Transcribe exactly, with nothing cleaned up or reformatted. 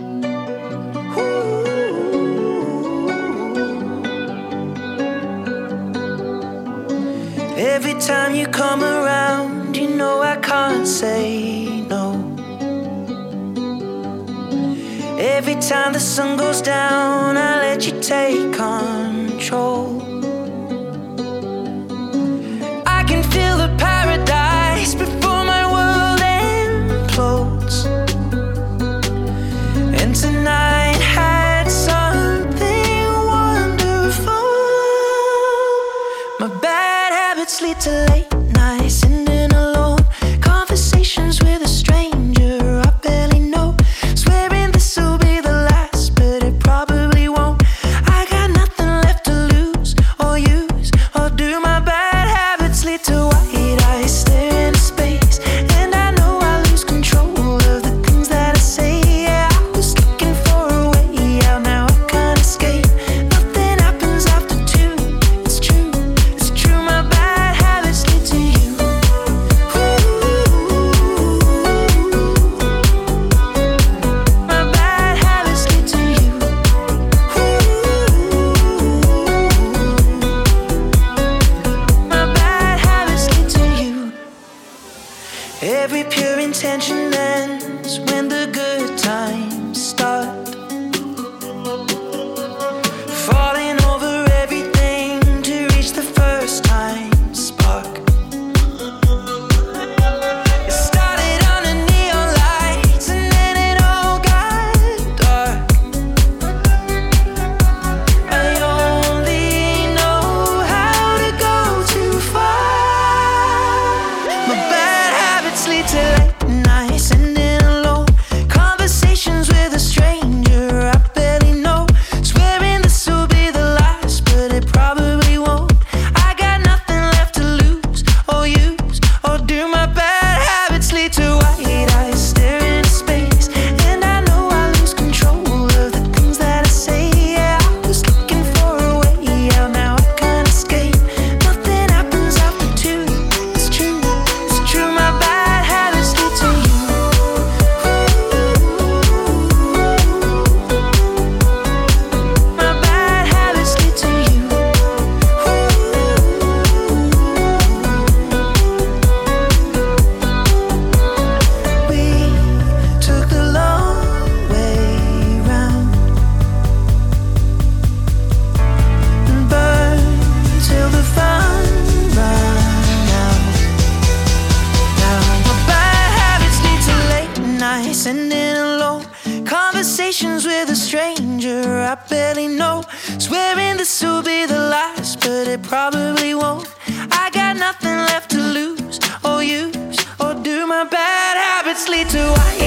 Every time you come around, you know I can't say no. Every time the sun goes down, I let you take control. I can feel the paradise before my world implodes. And tonight had something wonderful. My bad habits lead to late nights, sitting alone, conversations with a stranger I barely know, swearing this will be the last, but it probably won't. I got nothing left to lose or use or do. My bad habits lead to white eyes stare into space, and I know I lose control of the things that I say. Yeah, I was looking for a way out, now I can't escape. Nothing happens after two. It's true, it's true. My bad habits lead to you. My bad habits lead to you. My bad habits lead to you. Every pure intention ends when the good times start. Falling over everything to reach the first time spark. It started under neon lights and then it all got dark. I only know how to go too far. My bad habits lead to late nights, sitting alone, conversations with a stranger I barely know, swearing this will be the last, but it probably won't. I got nothing left to lose or use or do. My bad habits lead to white eyes stare into space, and I know I lose control of the things that I say. Yeah, I was looking for a way out, now I can't escape. Nothing happens after two. It's true, it's true. My bad habits lead to you. My bad habits lead to you. We took the long way round and burned till the fun ran out. Now my bad habits lead to late nights, sitting alone, conversations with a stranger I barely know, swearing this will be the last, but it probably won't. I got nothing left to lose or use or do. My bad habits lead to white